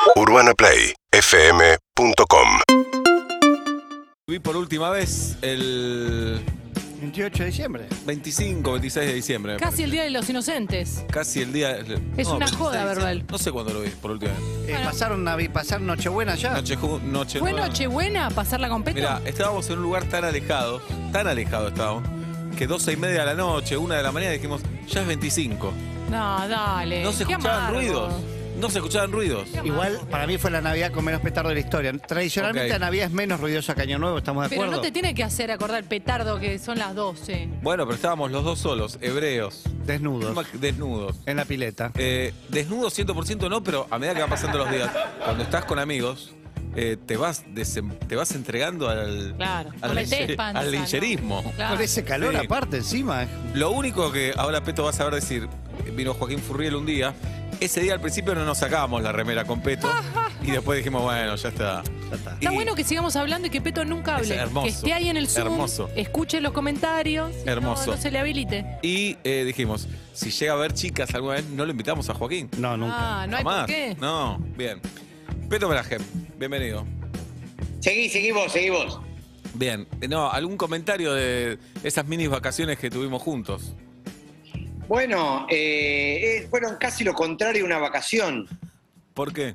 UrbanaPlayFM.com. Vi por última vez el 28 de diciembre. 25, 26 de diciembre. me Casi parece. el Día de los Inocentes. Casi el día. Es una 26 joda de verbal. diciembre. No sé cuándo lo vi por última vez. Bueno. ¿Pasaron Nochebuena ya? Noche ¿Fue nueva. Nochebuena pasarla con Peto? Mira, estábamos en un lugar tan alejado estábamos, que 12:30 de la noche, 1 de la mañana dijimos, ya es 25. No, dale. No se qué escuchaban amargo. ruidos. No se escuchaban ruidos. Igual, para mí fue la Navidad con menos petardo de la historia. Tradicionalmente Ok. la Navidad es menos ruidosa que Año Nuevo, ¿estamos de Pero acuerdo? no te tiene que hacer acordar petardo que son las 12. Bueno, pero estábamos los dos solos, hebreos, Desnudos, desnudos. en la pileta. Desnudos 100% no, pero a medida que van pasando los días, cuando estás con amigos, te vas entregando al Claro, no metés panza, al ¿no? lincherismo. Claro. Con ese calor Sí. aparte encima. Lo único que ahora Peto va a saber decir, vino Joaquín Furriel un día, ese día al principio no nos sacábamos la remera con Peto y después dijimos, bueno, ya está. Está bueno que sigamos hablando y que Peto nunca hable. Es hermoso, que esté ahí en el Zoom, hermoso. escuche los comentarios. y Hermoso. No se le habilite. Y dijimos, si llega a ver chicas alguna vez, no lo invitamos a Joaquín. No, nunca. Ah, no hay Jamás. por qué. No, bien. Peto Merajem, bienvenido. Seguí vos. Bien, no, ¿algún comentario de esas mini vacaciones que tuvimos juntos? Bueno, fueron casi lo contrario de una vacación. ¿Por qué?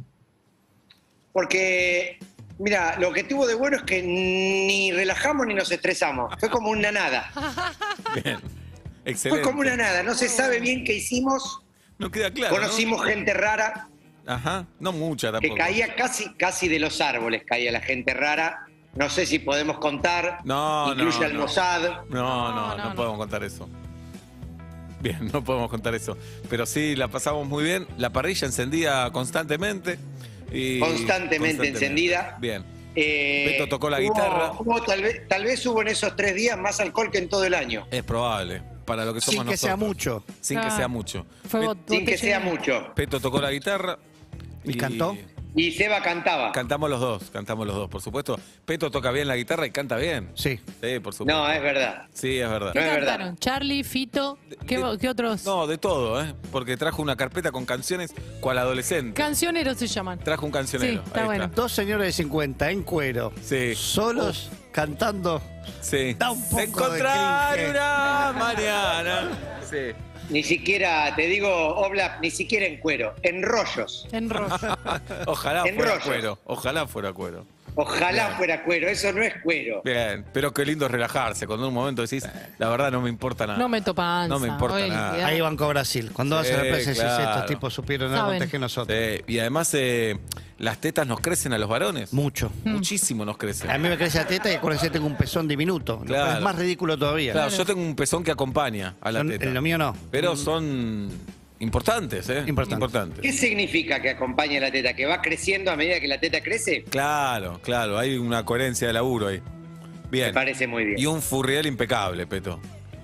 Porque, mira, lo que tuvo de bueno es que ni relajamos ni nos estresamos. Fue como una nada. Bien, excelente. Fue como una nada. No se sabe bien qué hicimos. No queda claro, ¿no? Conocimos gente rara Ajá, no mucha que tampoco. caía casi de los árboles, caía la gente rara. No sé si podemos contar. No, Incluye no, al no. Mossad. No podemos contar eso. Bien, no podemos contar eso. Pero sí, la pasamos muy bien. La parrilla encendida constantemente. Constantemente encendida. Bien. Eh, Beto tocó la guitarra. Tal vez hubo en esos 3 días más alcohol que en todo el año. Es probable, para lo que somos Sin que sea nosotros. mucho. Sin que Ah. sea mucho. Fue Sin que sea botellera. mucho. Peto tocó la guitarra. ¿Y cantó? Y Seba cantaba. Cantamos los dos, por supuesto. Peto toca bien la guitarra y canta bien. Sí. Sí, por supuesto. No, es verdad. Sí, es verdad. ¿Qué No es verdad. cantaron? Charlie, Fito, ¿qué otros? No, de todo, ¿eh? Porque trajo una carpeta con canciones cual adolescente. Cancioneros se llaman. Trajo un cancionero. Sí, está Ahí bueno. Dos señores de 50 en cuero. Sí. Solos, cantando. Sí. Da un poco Se encontrar de cringe. una mañana. Sí. Ni siquiera, te digo, Oblap, ni siquiera en cuero, en rollos. En rojo. Ojalá En fuera rollos. cuero. Ojalá fuera cuero. Ojalá Bien. fuera cuero, eso no es cuero. Bien, pero qué lindo es relajarse. Cuando en un momento decís, la verdad no me importa nada. No me topa No me importa nada. Ahí Banco Brasil. Cuando vas a la plaza decís, claro. estos tipos supieron algo Saben. antes que nosotros. Y además, las tetas nos crecen a los varones. Mucho. Muchísimo nos crecen. A mí me crece la teta y acuérdense tengo un pezón diminuto. Claro. Es más ridículo todavía. Claro, yo tengo un pezón que acompaña a la teta. En lo mío no. Pero son importantes, ¿eh? Importantes. ¿Qué significa que acompañe la teta? ¿Que va creciendo a medida que la teta crece? Claro, hay una coherencia de laburo ahí. Bien. Me parece muy bien. Y un Furriel impecable, Peto.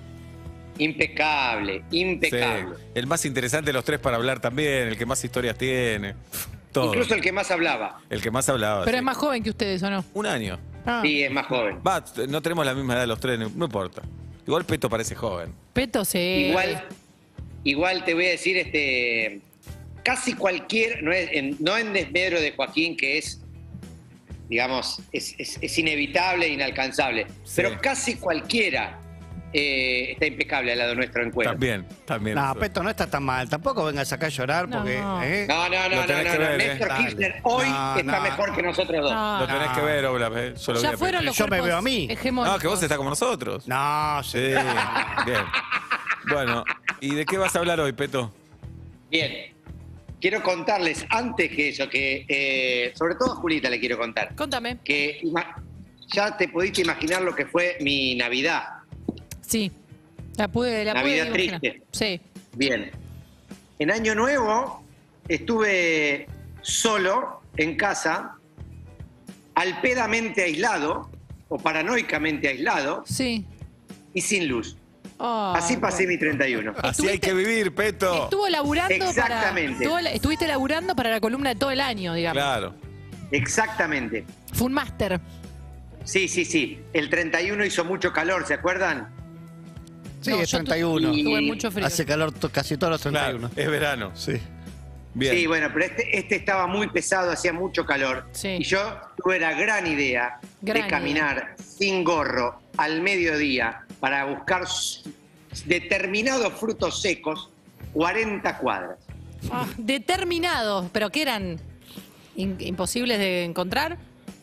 Impecable, impecable. Sí. El más interesante de los tres para hablar también, el que más historias tiene. Todo. Incluso el que más hablaba. El que más hablaba. Pero sí. es más joven que ustedes, ¿o no? Un año. Ah. Sí, es más joven. Va, no tenemos la misma edad los tres, no importa. Igual Peto parece joven. Peto sí. Igual te voy a decir, casi cualquier, no en desmedro de Joaquín, que es, digamos, es inevitable e inalcanzable, Sí. pero casi cualquiera está impecable al lado nuestro en cuero. También. No, eso. Peto no está tan mal. Tampoco vengas acá a llorar No. porque. ¿eh? No, Lo tenés que ver, Néstor Dale. Kirchner hoy No, está no. mejor que nosotros dos. No. Lo tenés que ver, Oblap, Yo lo vi Ya a fueron Peto. los Yo me cuerpos veo a mí. hegemónicos. No, que vos estás como nosotros. No, sí. Sí, bien. Bueno, ¿y de qué vas a hablar hoy, Peto? Bien. Quiero contarles, antes que eso, que sobre todo a Julita le quiero contar, Contame. que ya te pudiste imaginar lo que fue mi Navidad. Sí. La pude Navidad imaginar. triste. Sí. Bien. En Año Nuevo estuve solo en casa, alpedamente aislado, o paranoicamente aislado, Sí. y sin luz. Ah, Así pasé mi 31. Así hay que vivir, Peto. Estuvo laburando Exactamente. estuviste laburando para la columna de todo el año, digamos. Claro. Exactamente. Fue un máster. Sí. El 31 hizo mucho calor, ¿se acuerdan? Sí, No, es yo 31. Y- Tuve mucho frío. Hace calor casi todos los 31. Claro, es verano. Sí. Bien. Sí, bueno, pero este estaba muy pesado, hacía mucho calor. Sí. Y yo tuve la gran idea Gran de caminar sin gorro al mediodía para buscar determinados frutos secos 40 cuadras. Ah, determinados, pero que eran imposibles de encontrar.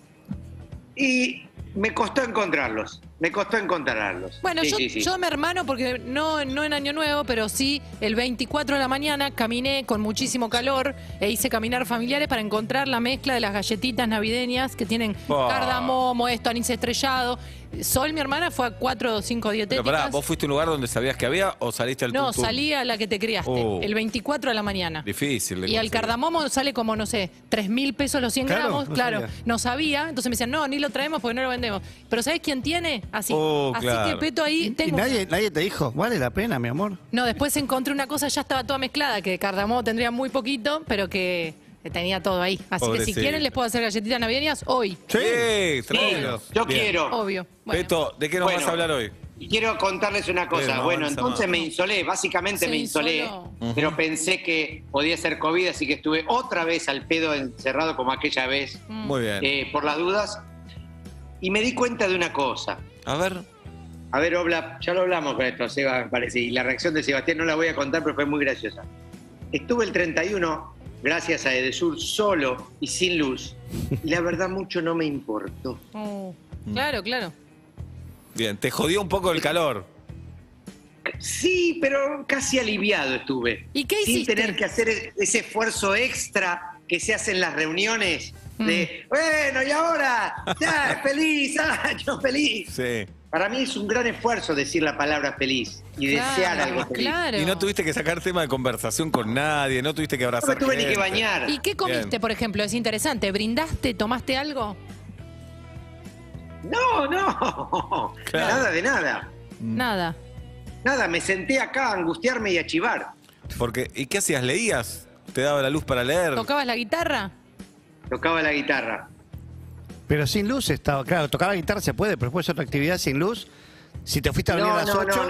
Y me costó encontrarlos. Bueno, Sí, sí. yo me hermano porque no en Año Nuevo, pero sí el 24 de la mañana caminé con muchísimo calor e hice caminar familiares para encontrar la mezcla de las galletitas navideñas que tienen Oh. cardamomo, anís estrellado. Sol, mi hermana, fue a 4 o 5 Pero dietéticas. pará, ¿vos fuiste a un lugar donde sabías que había o saliste al No, tum-tum? salí a la que te criaste, Oh. el 24 de la mañana. Difícil de Y al conseguir. cardamomo sale como, no sé, 3.000 pesos los 100 Claro, gramos. no Claro, sabía. no sabía. Entonces me decían, no, ni lo traemos porque no lo vendemos. Pero ¿sabés quién tiene? Así. Oh, Así claro. que Peto ahí Y tengo. nadie te dijo, vale la pena, mi amor. No, después encontré una cosa, ya estaba toda mezclada, que cardamomo tendría muy poquito, pero que tenía todo ahí. Así que si Pobrecito. quieren les puedo hacer galletitas navideñas hoy. Sí, Sí, tráelos. yo Bien. quiero. Obvio. Bueno. Beto, ¿de qué nos Bueno. vas a hablar hoy? Y quiero contarles una cosa. No Bueno, avanza entonces más. me insolé, básicamente Se me insolé, insoló. pero pensé que podía ser COVID, así que estuve otra vez al pedo encerrado como aquella vez, Muy bien. por las dudas. Y me di cuenta de una cosa. A ver. A ver, Obla, ya lo hablamos con esto, Seba, me parece, y la reacción de Sebastián no la voy a contar, pero fue muy graciosa. Estuve el 31, gracias a Edesur, solo y sin luz, y la verdad mucho no me importó. Oh, claro, claro. Bien, te jodió un poco el calor. Sí, pero casi aliviado estuve. ¿Y qué Sin hiciste? tener que hacer ese esfuerzo extra que se hace en las reuniones de, bueno, y ahora, ya, feliz año, feliz. Sí. Para mí es un gran esfuerzo decir la palabra feliz y desear Claro, algo feliz. claro. Y no tuviste que sacar tema de conversación con nadie, no tuviste que No abrazar me tuve ni que gente. bañar. ¿Y qué comiste, Bien. por ejemplo? Es interesante. ¿Brindaste? ¿Tomaste algo? No, no. Claro. Nada de nada. Nada. Nada, me senté acá a angustiarme y a chivar. Porque, ¿y qué hacías? ¿Leías? ¿Te daba la luz para leer? ¿Tocabas la guitarra? Tocaba la guitarra. Pero sin luz estaba, claro, tocar la guitarra se puede, pero después otra actividad sin luz. Si te fuiste a dormir a las 8.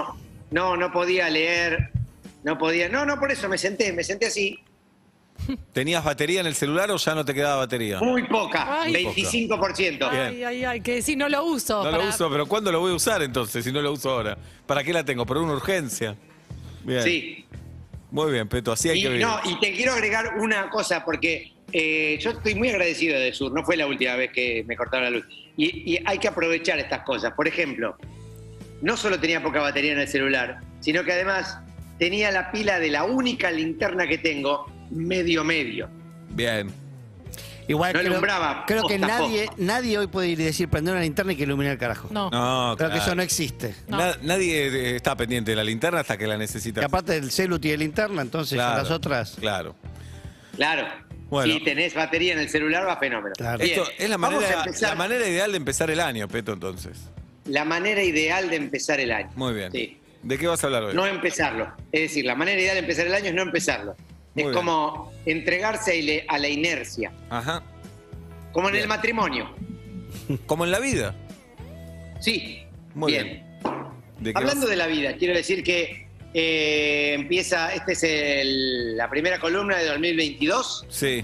No podía leer. No podía. No, por eso me senté así. ¿Tenías batería en el celular o ya no te quedaba batería? Muy poca, Ay. 25%. Ay, ay, ay, que sí, no lo uso. No para- lo uso, pero ¿cuándo lo voy a usar entonces si no lo uso ahora? ¿Para qué la tengo? ¿Por una urgencia? Bien. Sí. Muy bien, Peto, así hay Y, que vivir. no, y te quiero agregar una cosa, porque yo estoy muy agradecido de Sur, no fue la última vez que me cortaron la luz. Y hay que aprovechar estas cosas. Por ejemplo, no solo tenía poca batería en el celular, sino que además tenía la pila de la única linterna que tengo, medio. Bien. Igual No creo, alumbraba creo que posta a nadie hoy puede ir y decir prender una linterna y que ilumine el carajo. No. No, Creo que claro. eso no existe. No. Nadie está pendiente de la linterna hasta que la necesita. Y aparte del celu tiene linterna, entonces ya las otras. Claro. Claro. Bueno. Si tenés batería en el celular, va fenómeno. Claro. Bien, Esto es la vamos a manera, empezar. la manera ideal de empezar el año, Peto, entonces. La manera ideal de empezar el año. Muy bien. Sí. ¿De qué vas a hablar hoy? No empezarlo. Es decir, la manera ideal de empezar el año es no empezarlo. Muy Es bien. como entregarse a la inercia. Ajá. Como en Bien. el matrimonio. Como en la vida. Sí. Muy bien. ¿De qué Hablando vas? de la vida, quiero decir que empieza, esta es la primera columna de 2022. Sí,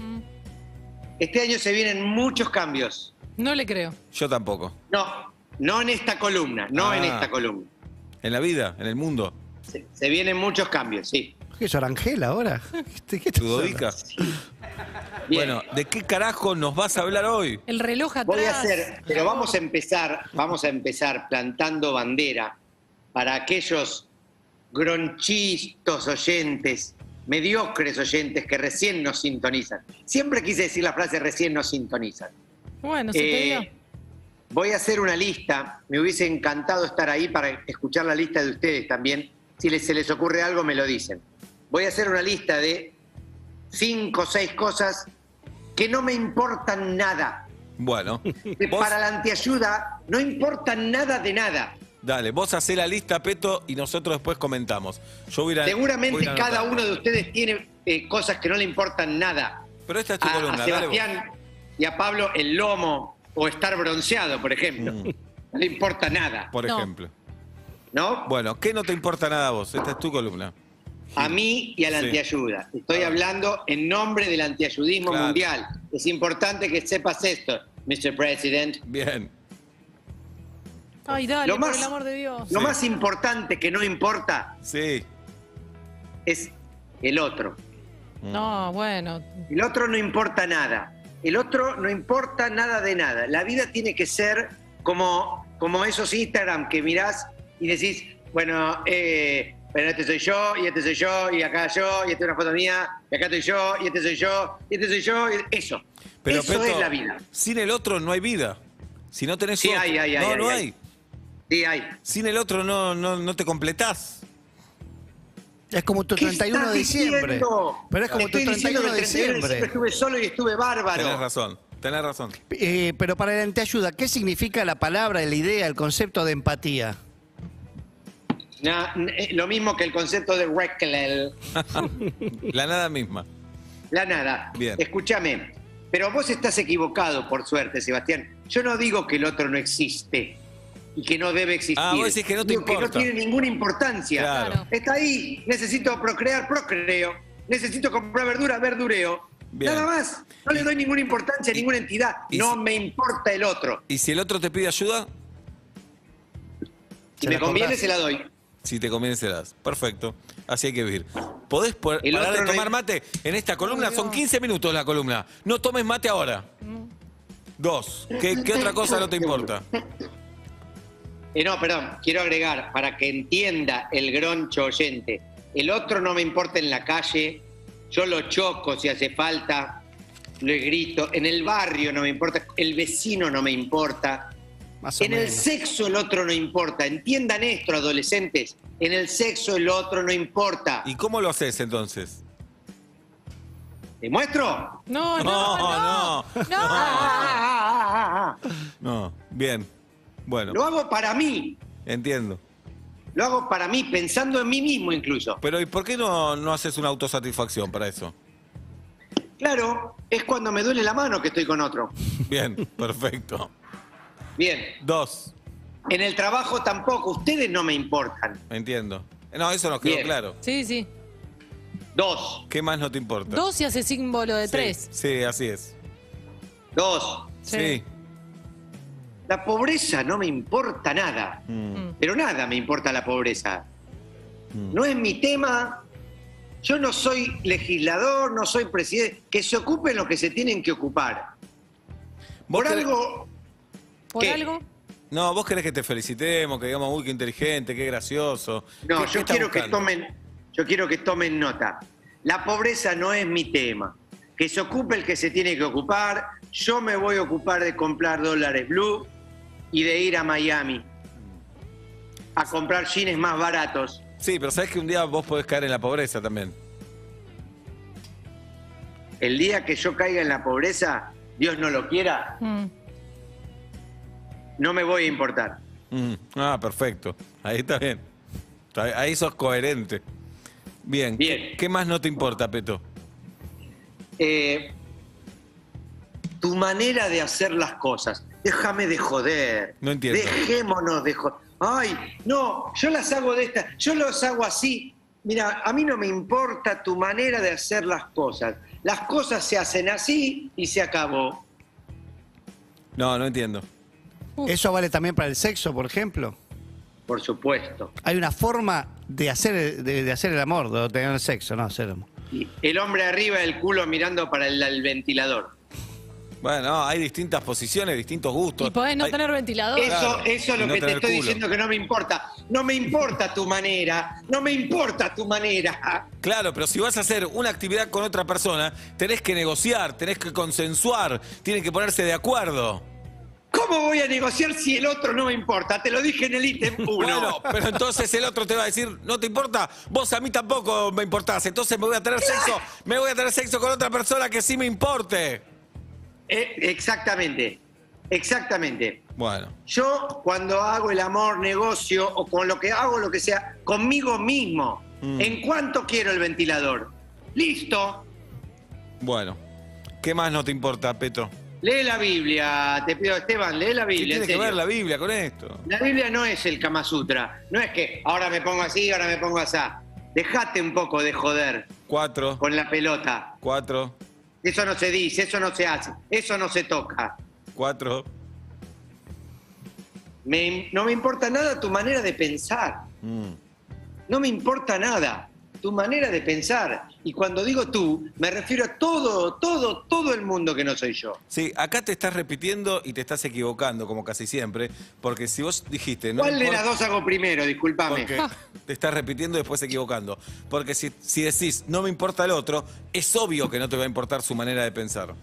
Este año se vienen muchos cambios. No le creo. yo tampoco. No en esta columna, no en Ah. esta columna. En la vida, en el mundo. Se vienen muchos cambios, sí. ¿Qué es Orangel ahora? ¿Qué te Ludodica. Bien. Bueno, ¿de qué carajo nos vas a hablar hoy? El reloj atrás. Voy a hacer, pero vamos a empezar plantando bandera para aquellos gronchistos oyentes, mediocres oyentes que recién nos sintonizan. Siempre quise decir la frase recién nos sintonizan. Bueno, se te dio. Voy a hacer una lista, me hubiese encantado estar ahí para escuchar la lista de ustedes también. Si se les ocurre algo, me lo dicen. Voy a hacer una lista de 5 o 6 cosas que no me importan nada. Bueno, Que vos, para la antiayuda no importan nada de nada. dale, vos hacés la lista, Peto, y nosotros después comentamos. Yo voy a ir a- Seguramente voy a ir cada anotando. uno de ustedes tiene cosas que no le importan nada. Pero esta es tu A columna, dale vos. Sebastián y a Pablo el lomo o estar bronceado, por ejemplo. No le importa nada, Por No. ejemplo. ¿no? Bueno, ¿qué no te importa nada a vos? Esta es tu columna. a mí y a la Sí. antiayuda. Estoy hablando en nombre del antiayudismo Claro. mundial. Es importante que sepas esto, Mr. President. Bien. Ay, dale, Lo por más- el amor de Dios. Lo Sí. más importante que no importa Sí. es el otro. No, bueno. El otro no importa nada. El otro no importa nada de nada. La vida tiene que ser como esos Instagram que mirás y decís, bueno, pero este soy yo, y este soy yo, y acá yo, y esta es una foto mía, y acá estoy yo, y este soy yo, y este soy yo. Eso. Pero, Eso Peto, es la vida. Sin el otro no hay vida. Si no tenés Sí, otro, hay, no hay. hay. Sí, hay. Sin el otro no te completás. Es como tu ¿Qué 31 de estás diciembre. diciendo? Pero es como tu Estoy diciendo 31 de que el 31 de diciembre. estuve solo y estuve bárbaro. Tenés razón. Tenés razón. Pero para el antiayuda, ¿qué significa la palabra, la idea, el concepto de empatía? Lo mismo que el concepto de Recklel. La nada misma. La nada. Bien. Escúchame, pero vos estás equivocado, por suerte, Sebastián. Yo no digo que el otro no existe y que no debe existir. Ah, vos decís que no te Digo importa. que no tiene ninguna importancia. Claro. Está ahí. Necesito procrear, procreo. Necesito comprar verdura, verdureo. Bien. Nada más. No le doy ninguna importancia a ninguna entidad. y No si- me importa el otro. ¿Y si el otro te pide ayuda? Si Se me la conviene, cobrás. se la doy. Si te conviene, se das. Perfecto. Así hay que vivir. ¿Podés El parar de otro no tomar hay- mate? En esta columna Ay, son Dios. 15 minutos la columna. No tomes mate ahora. 2. ¿Qué otra cosa no te importa? No, perdón, quiero agregar para que entienda el groncho oyente. El otro no me importa en la calle, yo lo choco si hace falta, le grito. En el barrio no me importa, el vecino no me importa. Más o En el menos. sexo el otro no importa. Entiendan esto, adolescentes. En el sexo el otro no importa. ¿Y cómo lo haces entonces? ¿Te muestro? No, no, No, no. No. No. Bien. Bueno, Lo hago para mí. entiendo. Lo hago para mí, pensando en mí mismo incluso. Pero ¿y por qué no haces una autosatisfacción para eso? Claro, es cuando me duele la mano que estoy con otro. Bien, perfecto. Bien. 2. En el trabajo tampoco, ustedes no me importan. Entiendo. No, eso nos quedó Bien. claro. Sí, sí. 2, ¿Qué más no te importa? 2 y hace símbolo de Sí, 3. Sí, así es. 2. Sí. La pobreza no me importa nada, pero nada me importa la pobreza. No es mi tema. Yo no soy legislador, no soy presidente. Que se ocupen los que se tienen que ocupar. ¿Vos Por querés- algo, ¿Por ¿Qué? algo? No, vos querés que te felicitemos, que digamos, uy, qué inteligente, qué gracioso. no, ¿Qué yo estás quiero buscando? yo quiero que tomen nota. La pobreza no es mi tema. Que se ocupe el que se tiene que ocupar. Yo me voy a ocupar de comprar dólares blue y de ir a Miami a comprar jeans más baratos. Sí, pero sabés que un día vos podés caer en la pobreza también. El día que yo caiga en la pobreza, Dios no lo quiera, Mm. no me voy a importar. Perfecto. Ahí está bien. Ahí sos coherente. Bien. Bien. ¿Qué más no te importa, Peto? Tu manera de hacer las cosas. Déjame de joder. No entiendo. Dejémonos de joder. Ay, no, yo las hago de esta, yo los hago así. Mira, a mí no me importa tu manera de hacer las cosas. Las cosas se hacen así y se acabó. No, no entiendo. ¿Eso vale también para el sexo, por ejemplo? Por supuesto. Hay una forma de hacer, de hacer el amor, de tener el sexo, no hacer el amor. Y el hombre arriba, el culo mirando para el ventilador. Bueno, no, hay distintas posiciones, distintos gustos. Y podés no Hay- tener ventilador. Eso Claro, es y lo no que te tener estoy culo. diciendo que no me importa. No me importa tu manera. No me importa tu manera. Claro, pero si vas a hacer una actividad con otra persona, tenés que negociar, tenés que consensuar, tienen que ponerse de acuerdo. ¿Cómo voy a negociar si el otro no me importa? Te lo dije en el ítem 1. Bueno, pero entonces el otro te va a decir, ¿no te importa? Vos a mí tampoco me importás, entonces me voy a tener sexo con otra persona que sí me importe. Exactamente. Exactamente. Bueno, Yo cuando hago el amor, negocio o con lo que hago, lo que sea, conmigo mismo. ¿En cuánto quiero el ventilador? Listo. bueno. ¿Qué más no te importa, Petro? Lee la Biblia. Te pido, Esteban, lee la ¿Qué Biblia. tiene en que ver serio. la Biblia con esto? La Biblia no es el Kama Sutra. No es que ahora me pongo así, ahora me pongo así. Dejate un poco de joder 4, con la pelota. 4, Eso no se dice, eso no se hace, eso no se toca. 4. No me importa nada tu manera de pensar. No me importa nada tu manera de pensar. Y cuando digo tú, me refiero a todo el mundo que no soy yo. Sí, acá te estás repitiendo y te estás equivocando, como casi siempre, porque si vos dijiste... No ¿Cuál de importa- las dos hago primero? Discúlpame. Porque te estás repitiendo y después equivocando. Porque si decís, no me importa el otro, es obvio que no te va a importar su manera de pensar.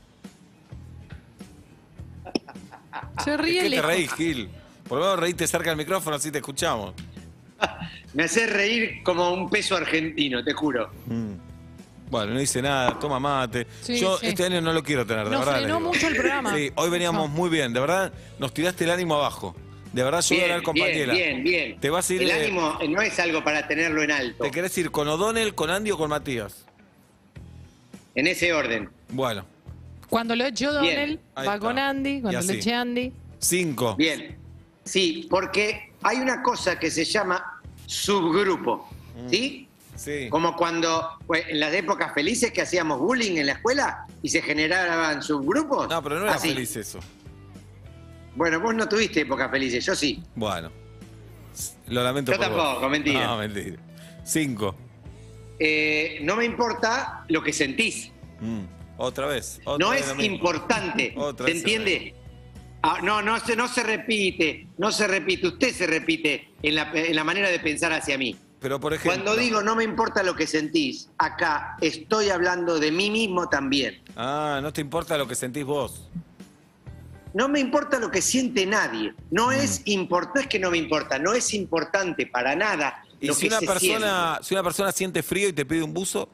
Se ríe ¿Qué te lejos. reís, Gil? Por lo menos reíte cerca del micrófono, así te escuchamos. Me haces reír como un peso argentino, te juro. Bueno, no dice nada, toma mate. Sí, Yo sí. este año no lo quiero tener, de Nos verdad. frenó les digo. mucho el programa. Sí, hoy veníamos muy bien, de verdad, nos tiraste el ánimo abajo. De verdad, yo voy a hablar con Paniela. Bien. Te vas a ir El de- ánimo no es algo para tenerlo en alto. ¿Te querés ir con O'Donnell, con Andy o con Matías? En ese orden. Bueno, Cuando lo eche Bien. O'Donnell, Ahí va está. con Andy. Y Cuando así. lo eche Andy. 5. Bien. Sí, porque hay una cosa que se llama subgrupo. ¿Sí? Sí. Como cuando pues, en las épocas felices que hacíamos bullying en la escuela y se generaban subgrupos. No, pero no era Así. feliz eso. Bueno, vos no tuviste épocas felices, yo sí. Bueno, lo lamento Yo por vos. tampoco, mentira. No, mentira. 5. No me importa lo que sentís. Otra vez. No es importante. Otra ¿Se vez entiende? No se repite. Usted se repite en la manera de pensar hacia mí. Pero por ejemplo... Cuando digo no me importa lo que sentís, acá estoy hablando de mí mismo también. Ah, no te importa lo que sentís vos. No me importa lo que siente nadie. No es que no me importa, no es importante para nada Y lo si que una se persona siente frío y te pide un buzo,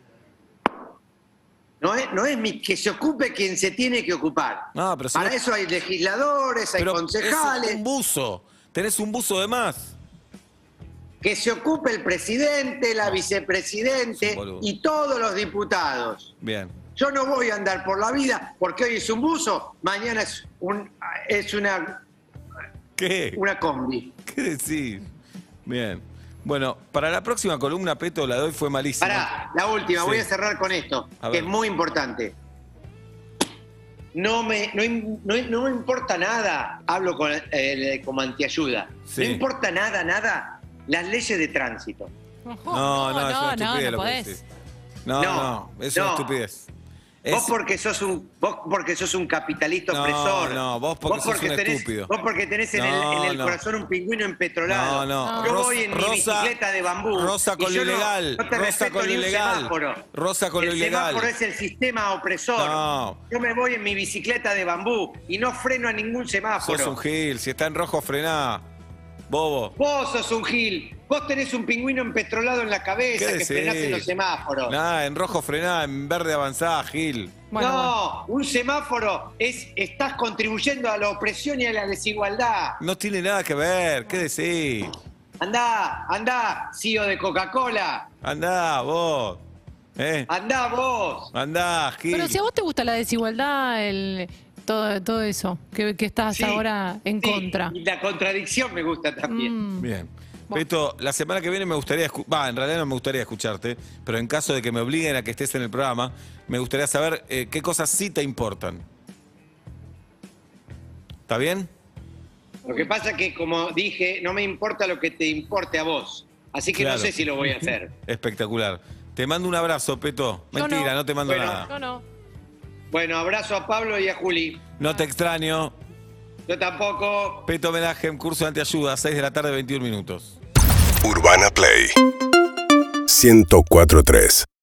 siente. No es que se ocupe quien se tiene que ocupar. No, pero si para no- eso hay legisladores, hay pero concejales. es un buzo. Tenés un buzo de más. Que se ocupe el presidente, la Es vicepresidente un boludo. y todos los diputados. Bien. Yo no voy a andar por la vida porque hoy es un buzo, mañana es ¿Qué? una combi. ¿Qué decís? Bien. Bueno, para la próxima columna, Peto, la de hoy fue malísima. Pará, la última, Sí. voy a cerrar con esto, A que ver. es muy importante. No me importa nada, hablo como antiayuda, Sí. no importa nada, las leyes de tránsito. No, es una estupidez lo que podés. decís. No, es una no. estupidez. Vos Es- porque sos un capitalista No, opresor. no, vos porque sos un estúpido. Vos porque tenés en el No. corazón un pingüino empetrolado. No. Yo Rosa- voy en mi Rosa- bicicleta de bambú. Rosa con y lo yo ilegal. No te Rosa respeto con lo ni un ilegal. semáforo. Rosa con lo ilegal. El semáforo es el sistema opresor. No. Yo me voy en mi bicicleta de bambú y no freno a ningún semáforo. Sos un gil. Si está en rojo, frená. Bobo. Vos sos un gil. Vos tenés un pingüino empetrolado en la cabeza ¿Qué que decís? frenás en los semáforos. Nada, en rojo frená, en verde avanzá, gil. Bueno, no, un semáforo estás contribuyendo a la opresión y a la desigualdad. No tiene nada que ver. ¿Qué decís? Andá, CEO de Coca-Cola. Andá, vos. Andá vos. Andá, gil. pero si a vos te gusta la desigualdad, todo eso, que estás Sí, ahora en sí, contra. Y la contradicción me gusta también. Bien. Peto, la semana que viene me gustaría, en realidad no me gustaría escucharte, pero en caso de que me obliguen a que estés en el programa, me gustaría saber qué cosas sí te importan. ¿Está bien? Lo que pasa es que, como dije, no me importa lo que te importe a vos. Así que Claro. no sé si lo voy a hacer. Espectacular. Te mando un abrazo, Peto. Yo Mentira, no. no te mando Bueno. nada. No. Bueno, abrazo a Pablo y a Juli. No te extraño. Yo tampoco. Peto Homenaje en curso de antiayuda, 6 de la tarde, 21 minutos. Urbana Play 104.3